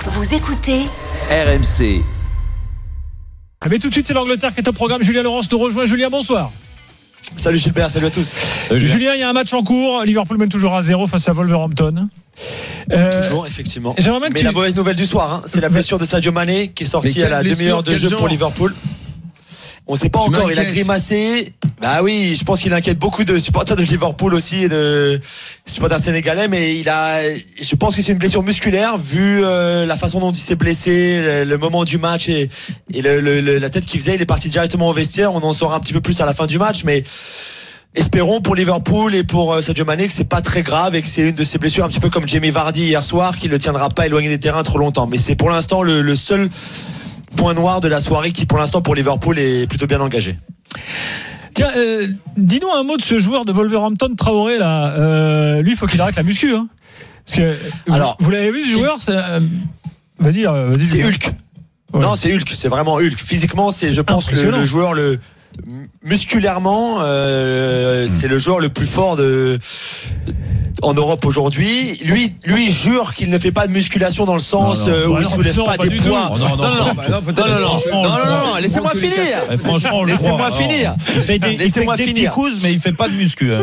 Vous écoutez RMC. Mais tout de suite, c'est l'Angleterre qui est au programme. Julien Laurence nous rejoint. Julien, bonsoir. Salut Gilbert, salut à tous. Julien, il y a un match en cours. Liverpool mène toujours à 0 face à Wolverhampton. Toujours, effectivement. Mais la mauvaise nouvelle du soir, c'est la blessure de Sadio Mané qui est sorti à la demi-heure de jeu pour Liverpool. On ne sait pas encore, il a grimacé. Bah oui, je pense qu'il inquiète beaucoup de supporters de Liverpool aussi et de supporters sénégalais, mais je pense que c'est une blessure musculaire vu la façon dont il s'est blessé, le moment du match et la tête qu'il faisait. Il est parti directement au vestiaire. On en saura un petit peu plus à la fin du match, mais espérons pour Liverpool et pour Sadio Mané que c'est pas très grave et que c'est une de ces blessures un petit peu comme Jamie Vardy hier soir qui ne tiendra pas éloigné des terrains trop longtemps. Mais c'est pour l'instant le seul point noir de la soirée qui pour l'instant pour Liverpool est plutôt bien engagé. Tiens, dis-nous un mot de ce joueur de Wolverhampton, Traoré là. Lui, il faut qu'il arrête la muscu, hein. Parce que vous l'avez vu ce joueur, vas-y. C'est Hulk. Ouais. Non, c'est Hulk. C'est vraiment Hulk. Physiquement, c'est je pense le joueur musculairement, c'est le joueur le plus fort en Europe aujourd'hui. Lui jure qu'il ne fait pas de musculation dans le sens où il soulève pas des poids. Non, laissez-moi finir. Franchement, laissez-moi finir. Il fait des petits coups, mais il fait pas de muscu.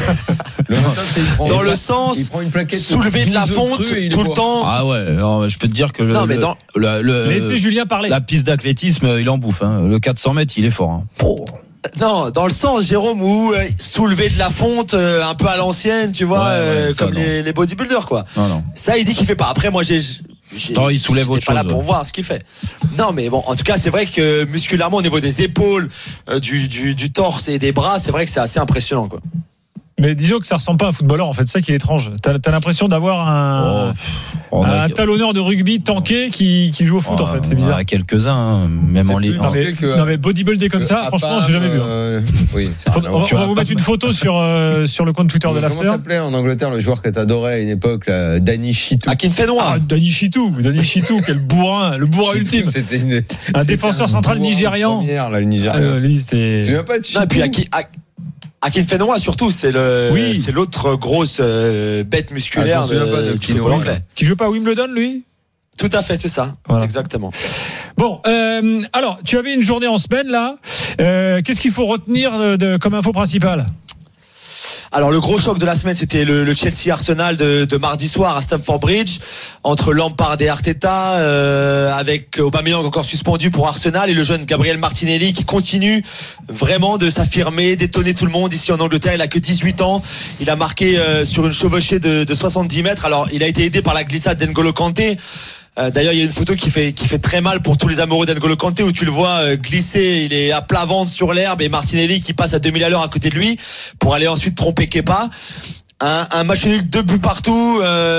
Dans le sens soulever de la fonte tout le temps. Ah ouais, non, je peux te dire que laissez Julien parler. La piste d'athlétisme, il en bouffe. Le 400 mètres, il est fort. Non, dans le sens, Jérôme, où soulever de la fonte un peu à l'ancienne, tu vois, comme les bodybuilders, quoi. Non. Ça, il dit qu'il fait pas. Après, moi, non, il soulève autre chose. Pas là pour voir ce qu'il fait. Non, mais bon, en tout cas, c'est vrai que musculairement, au niveau des épaules, du torse et des bras, c'est vrai que c'est assez impressionnant, quoi. Mais disons que ça ressemble pas à un footballeur, en fait, c'est ça qui est étrange. T'as l'impression d'avoir un talonneur de rugby tanké qui joue au foot, en fait, c'est bizarre. Il y en a quelques-uns, même en ligne. Non mais bodybuilder comme ça, franchement, j'ai jamais vu. Oui. On va vous mettre une photo sur le compte Twitter de l'After. Comment s'appelait en Angleterre le joueur que t'adorais à une époque, Danny Chitou? Akinfenwa. Danny Chitou, quel bourrin, le bourrin ultime. Un défenseur central nigérian. Le Nigérian. Tu veux pas de Chitou? Non, puis Akinfenwa surtout, c'est l'autre grosse bête musculaire du football anglais. Qui joue pas à Wimbledon, lui? Tout à fait, c'est ça. Voilà. Exactement. Bon, alors, tu avais une journée en semaine, là. Qu'est-ce qu'il faut retenir comme info principale? Alors le gros choc de la semaine, c'était le Chelsea-Arsenal de mardi soir à Stamford Bridge, entre Lampard et Arteta, avec Aubameyang encore suspendu pour Arsenal et le jeune Gabriel Martinelli qui continue vraiment de s'affirmer, d'étonner tout le monde ici en Angleterre. Il a que 18 ans, il a marqué sur une chevauchée de 70 mètres. Alors il a été aidé par la glissade d'N'Golo Kanté. D'ailleurs, il y a une photo qui fait très mal pour tous les amoureux d'N'Golo Kanté où tu le vois glisser, il est à plat ventre sur l'herbe et Martinelli qui passe à 2000 à l'heure à côté de lui pour aller ensuite tromper Kepa. Un match nul, 2 buts partout,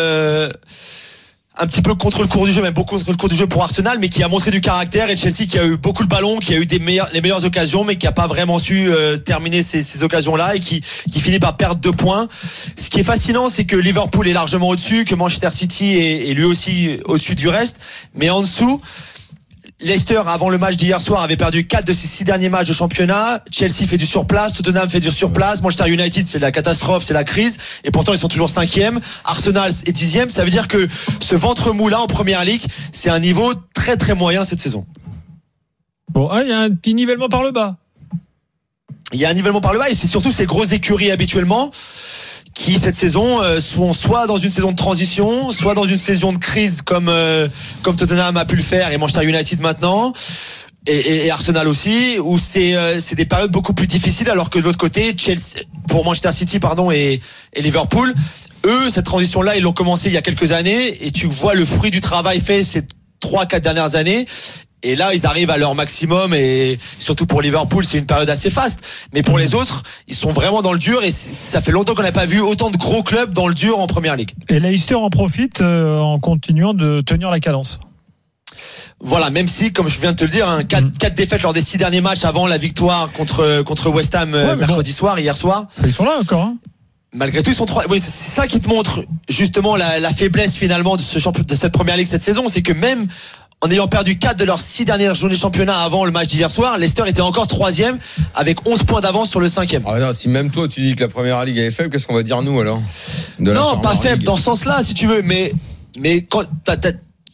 un petit peu contre le cours du jeu, même beaucoup contre le cours du jeu pour Arsenal, mais qui a montré du caractère, et Chelsea qui a eu beaucoup le ballon, qui a eu les meilleures occasions, mais qui a pas vraiment su terminer ces occasions-là et qui finit par perdre 2 points. Ce qui est fascinant, c'est que Liverpool est largement au-dessus, que Manchester City est lui aussi au-dessus du reste, mais en dessous, Leicester, avant le match d'hier soir, avait perdu 4 de ses 6 derniers matchs de championnat. Chelsea fait du surplace, Tottenham fait du surplace, Manchester United, c'est la catastrophe, c'est la crise. Et pourtant, ils sont toujours 5e. Arsenal est 10e. Ça veut dire que ce ventre mou-là en Première Ligue, c'est un niveau très très moyen cette saison. Bon, il y a un petit nivellement par le bas. Il y a un nivellement par le bas et c'est surtout ces grosses écuries habituellement qui cette saison sont soit dans une saison de transition, soit dans une saison de crise comme Tottenham a pu le faire et Manchester United maintenant et Arsenal aussi, où c'est des périodes beaucoup plus difficiles, alors que de l'autre côté pour Manchester City et Liverpool, eux cette transition là ils l'ont commencé il y a quelques années et tu vois le fruit du travail fait ces 3-4 dernières années. Et là, ils arrivent à leur maximum et surtout pour Liverpool, c'est une période assez faste. Mais pour les autres, ils sont vraiment dans le dur et ça fait longtemps qu'on n'a pas vu autant de gros clubs dans le dur en Première Ligue. Et Leicester en profite en continuant de tenir la cadence. Voilà, même si, comme je viens de te le dire, 4 défaites lors des 6 derniers matchs avant la victoire contre West Ham mercredi soir, hier soir. Ils sont là encore, hein. Malgré tout, ils sont 3. Oui, c'est ça qui te montre justement la faiblesse finalement de cette Première Ligue cette saison, c'est que même en ayant perdu 4 de leurs 6 dernières journées de championnat avant le match d'hier soir, Leicester était encore 3e avec 11 points d'avance sur le 5e. Ah non, si même toi tu dis que la Première Ligue est faible, qu'est-ce qu'on va dire nous alors? Non, pas faible dans ce sens-là si tu veux, mais quand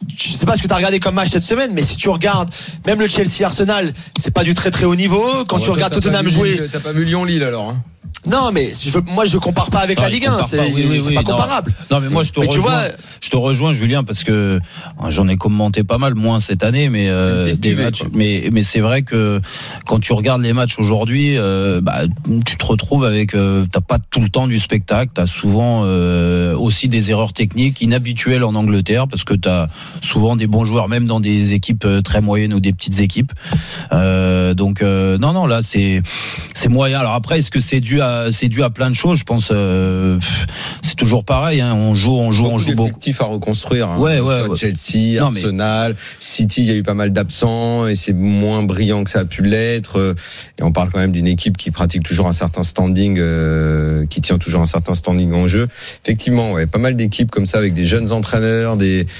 je sais pas ce que tu as regardé comme match cette semaine, mais si tu regardes même le Chelsea-Arsenal, c'est pas du très très haut niveau. Quand tu regardes Tottenham jouer, t'as pas vu Lyon-Lille alors hein? Non, mais moi je compare pas avec la Ligue 1, c'est pas comparable. Non, mais moi je te rejoins Julien, parce que j'en ai commenté pas mal, moins cette année, mais des matchs. Mais c'est vrai que quand tu regardes les matchs aujourd'hui, tu te retrouves avec, t'as pas tout le temps du spectacle, t'as souvent aussi des erreurs techniques inhabituelles en Angleterre, parce que t'as souvent des bons joueurs, même dans des équipes très moyennes ou des petites équipes. Donc non, là c'est moyen. Alors après, est-ce que c'est dû à plein de choses, je pense. C'est toujours pareil, hein. On joue beaucoup. Effectif à reconstruire. Hein. Ouais. Chelsea, Arsenal, City, il y a eu pas mal d'absents et c'est moins brillant que ça a pu l'être. Et on parle quand même d'une équipe qui pratique toujours un certain standing, qui tient toujours un certain standing en jeu. Effectivement, pas mal d'équipes comme ça avec des jeunes entraîneurs,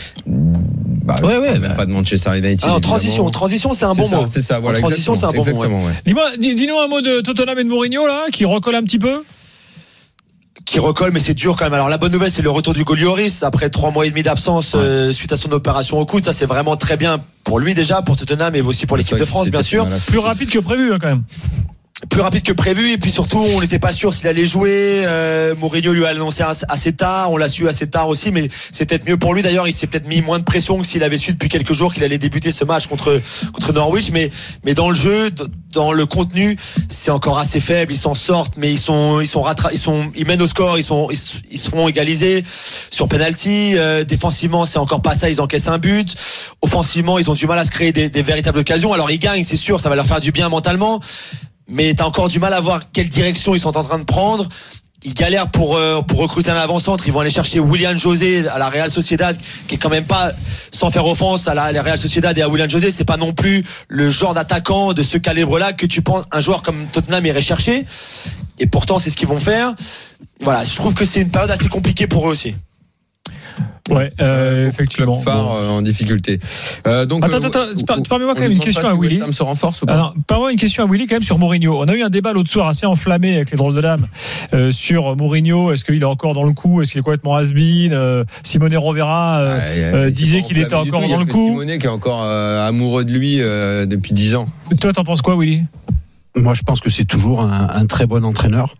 pas de Manchester United. En transition, c'est un bon mot. C'est ça, voilà. En transition, c'est un bon mot. Ouais. Dis-nous un mot de Tottenham et de Mourinho là, qui recolle un petit peu. Qui recolle, mais c'est dur quand même. Alors la bonne nouvelle, c'est le retour du Lloris après 3 mois et demi d'absence suite à son opération au coude. Ça, c'est vraiment très bien pour lui déjà, pour Tottenham et aussi pour l'équipe de France, bien sûr. Plus rapide que prévu, hein, quand même. Plus rapide que prévu, et puis surtout on n'était pas sûr s'il allait jouer. Mourinho lui a annoncé assez tard, on l'a su assez tard aussi, mais c'est peut-être mieux pour lui. D'ailleurs, il s'est peut-être mis moins de pression que s'il avait su depuis quelques jours qu'il allait débuter ce match contre Norwich, mais dans le jeu, dans le contenu, c'est encore assez faible. Ils s'en sortent, mais ils mènent au score, ils se font égaliser sur penalty. Défensivement, c'est encore pas ça, ils encaissent un but. Offensivement, ils ont du mal à se créer des véritables occasions. Alors ils gagnent, c'est sûr, ça va leur faire du bien mentalement. Mais t'as encore du mal à voir quelle direction ils sont en train de prendre. Ils galèrent pour recruter un avant-centre. Ils vont aller chercher Willian José à la Real Sociedad, qui est quand même pas, sans faire offense à la Real Sociedad et à Willian José, c'est pas non plus le genre d'attaquant de ce calibre-là que tu penses un joueur comme Tottenham irait chercher. Et pourtant, c'est ce qu'ils vont faire. Voilà, je trouve que c'est une période assez compliquée pour eux aussi. Ouais, effectivement. Phare en difficulté. Donc, attends, permets-moi quand même une question à Willy. Ça se renforce ou pas? Alors, permets-moi une question à Willy quand même sur Mourinho. On a eu un débat l'autre soir assez enflammé avec les drôles de dames sur Mourinho. Est-ce qu'il est encore dans le coup? Est-ce qu'il est complètement has-been? Simone Rovera disait qu'il était encore dans le coup. Simone qui est encore amoureux de lui depuis 10 ans. Toi, t'en penses quoi, Willy? Moi, je pense que c'est toujours un très bon entraîneur.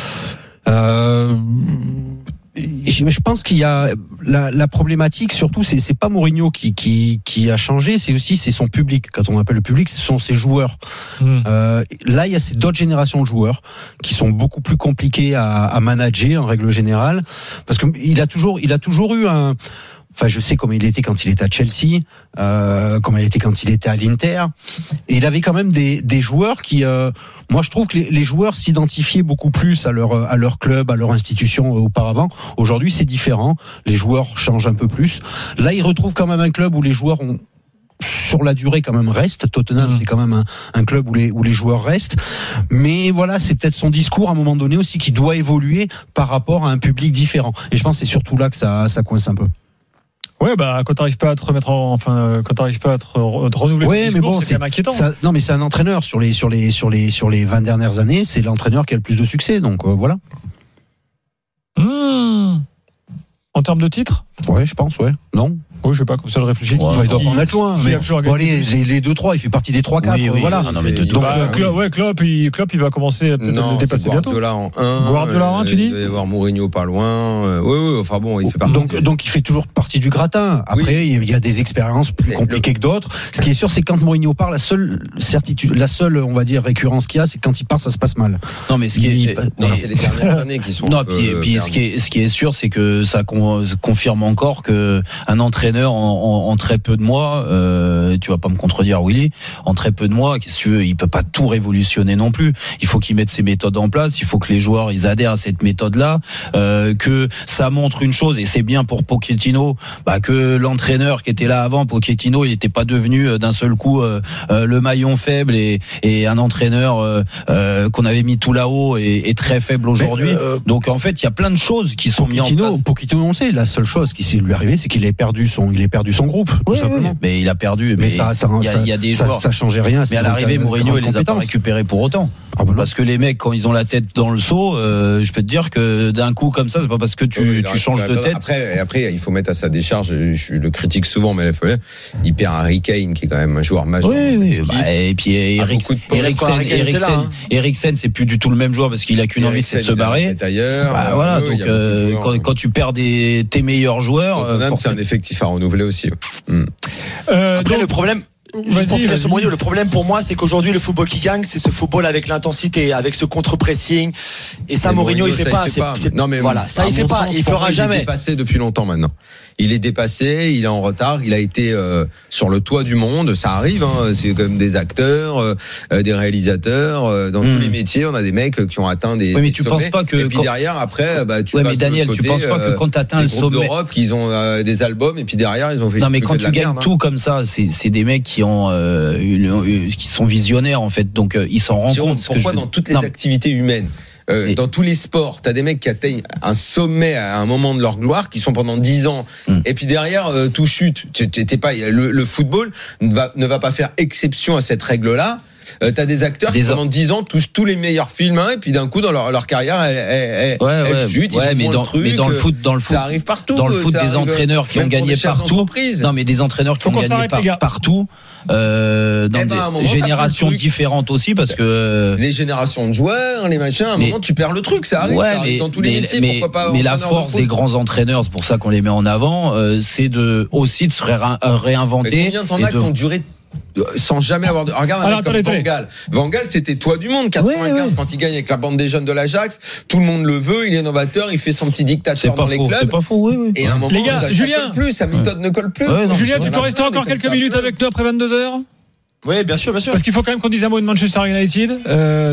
Je pense qu'il y a la problématique surtout, c'est pas Mourinho qui a changé, c'est son public. Quand on appelle le public, ce sont ses joueurs. Là, il y a d'autres générations de joueurs qui sont beaucoup plus compliqués à manager en règle générale, parce que il a toujours eu un. Enfin, je sais comment il était quand il était à Chelsea, comment il était quand il était à l'Inter. Et il avait quand même des joueurs qui, moi, je trouve que les joueurs s'identifiaient beaucoup plus à leur club, à leur institution auparavant. Aujourd'hui, c'est différent. Les joueurs changent un peu plus. Là, il retrouve quand même un club où les joueurs sur la durée quand même restent. Tottenham, c'est quand même un club où les joueurs restent. Mais voilà, c'est peut-être son discours à un moment donné aussi qui doit évoluer par rapport à un public différent. Et je pense que c'est surtout là que ça coince un peu. Ouais, quand t'arrives pas à te remettre quand t'arrives pas à te renouveler. Ouais, mais bon, c'est quand même inquiétant. Non, mais c'est un entraîneur sur les 20 dernières années, c'est l'entraîneur qui a le plus de succès, donc voilà. En termes de titres? Ouais, je pense, ouais. Non? Oui, je sais pas, comme ça je réfléchis. Il doit en être loin. Mais bon, les 2-3, il fait partie des 3-4. Voilà. Non, mais Klopp, il va commencer peut-être à le dépasser bientôt. Guardiola en 1. Guardiola en 1, tu dis? Il doit y avoir Mourinho pas loin. Oui, enfin bon, il fait partie. Donc il fait toujours partie du gratin. Après, il y a des expériences plus compliquées que d'autres. Ce qui est sûr, c'est que quand Mourinho part, la seule, on va dire, récurrence qu'il y a, c'est que quand il part, ça se passe mal. Non, mais c'est les dernières années qui sont. Non, puis ce qui est sûr, c'est que ça confirme encore que un entraîneur en très peu de mois, tu vas pas me contredire, Willy, en très peu de mois, qu'est-ce que tu veux, il peut pas tout révolutionner non plus. Il faut qu'il mette ses méthodes en place, il faut que les joueurs ils adhèrent à cette méthode-là, que ça montre une chose, et c'est bien pour Pochettino, que l'entraîneur qui était là avant, Pochettino, il n'était pas devenu d'un seul coup le maillon faible et un entraîneur qu'on avait mis tout là-haut et très faible aujourd'hui. Donc en fait, il y a plein de choses qui sont mises en place. Pochettino, on sait, la seule chose qui s'est lui arrivée, c'est qu'il avait perdu perdu son groupe, tout simplement. Mais il a perdu. Mais il y a des joueurs. Ça changeait rien. Mais à l'arrivée, Mourinho, il les a pas récupérés pour autant. Parce que les mecs, quand ils ont la tête dans le seau, je peux te dire que d'un coup comme ça, c'est pas parce que tu changes de tête. Après, il faut mettre à sa décharge. Je le critique souvent, mais il perd Harry Kane, qui est quand même un joueur majeur. Oui. Et puis Eriksen, c'est plus du tout le même joueur parce qu'il a qu'une envie, c'est de se barrer. Voilà. Donc quand tu perds tes meilleurs joueurs, c'est un effectif à renouveler aussi. Après, le problème. Juste pour finir sur Mourinho, le problème pour moi, c'est qu'aujourd'hui, le football qui gagne, c'est ce football avec l'intensité, avec ce contre-pressing. Et ça, Mourinho, il fait pas. Non, mais voilà, ça, il fait pas. Il fera jamais. Il est dépassé depuis longtemps maintenant. Il est dépassé, il est en retard, il a été sur le toit du monde. Ça arrive, hein, c'est comme des acteurs, des réalisateurs. Dans tous les métiers, on a des mecs qui ont atteint des. Oui, mais tu sommets. penses pas que. Et puis derrière, après, tu passes mais Daniel, de l'autre tu côté, penses pas que quand t'atteins le sommet d'Europe, qu'ils ont des albums, et puis derrière, ils ont fait. Non, mais quand tu gagnes tout comme ça, c'est des mecs qui ont qui sont visionnaires en fait, donc ils s'en rendent compte. Pourquoi dans toutes les activités humaines? Dans tous les sports, t'as des mecs qui atteignent un sommet à un moment de leur gloire, qui sont pendant 10 ans, et puis derrière tout chute. T'es pas le football ne va pas faire exception à cette règle-là. T'as des acteurs qui pendant 10 ans touchent tous les meilleurs films, et puis d'un coup dans leur carrière, elle chute. Mais dans le foot, ça arrive partout. Dans le foot, des entraîneurs qui ont gagné partout. Non, mais des entraîneurs qui ont gagné partout. Dans des générations différentes aussi, parce que les générations de joueurs, les machins, à un moment tu perds le truc, ça arrive, dans tous les métiers. Pourquoi pas? Mais la force des grands entraîneurs, c'est pour ça qu'on les met en avant, c'est aussi de se réinventer. Combien t'en as qui ont duré sans jamais avoir de. Regarde un mec comme Van Gaal. Van Gaal, c'était toi du monde. 95, quand il gagne avec la bande des jeunes de l'Ajax, tout le monde le veut, il est novateur, il fait son petit dictateur dans les clubs. C'est pas faux, oui. Et à un moment, les gars, ça colle plus, sa méthode ne colle plus. Julien, tu peux rester encore quelques minutes avec nous après 22h? Oui, bien sûr. Parce qu'il faut quand même qu'on dise un mot de Manchester United.